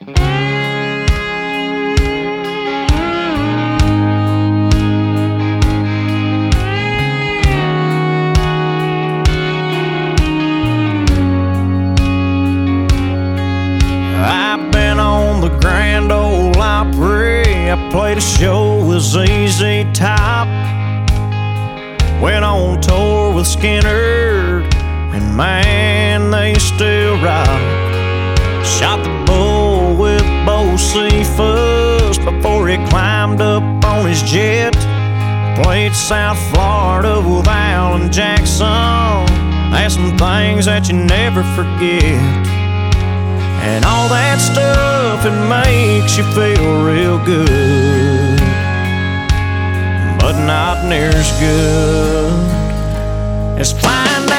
I've been on the Grand Ole Opry. I played a show with ZZ Top. Went on tour with Skinner, and man, they still rock. Shot the bull with Bo Cephas before he climbed up on his jet. Played South Florida with Alan Jackson. That's some things that you never forget. And all that stuff, it makes you feel real good, but not near as good as flying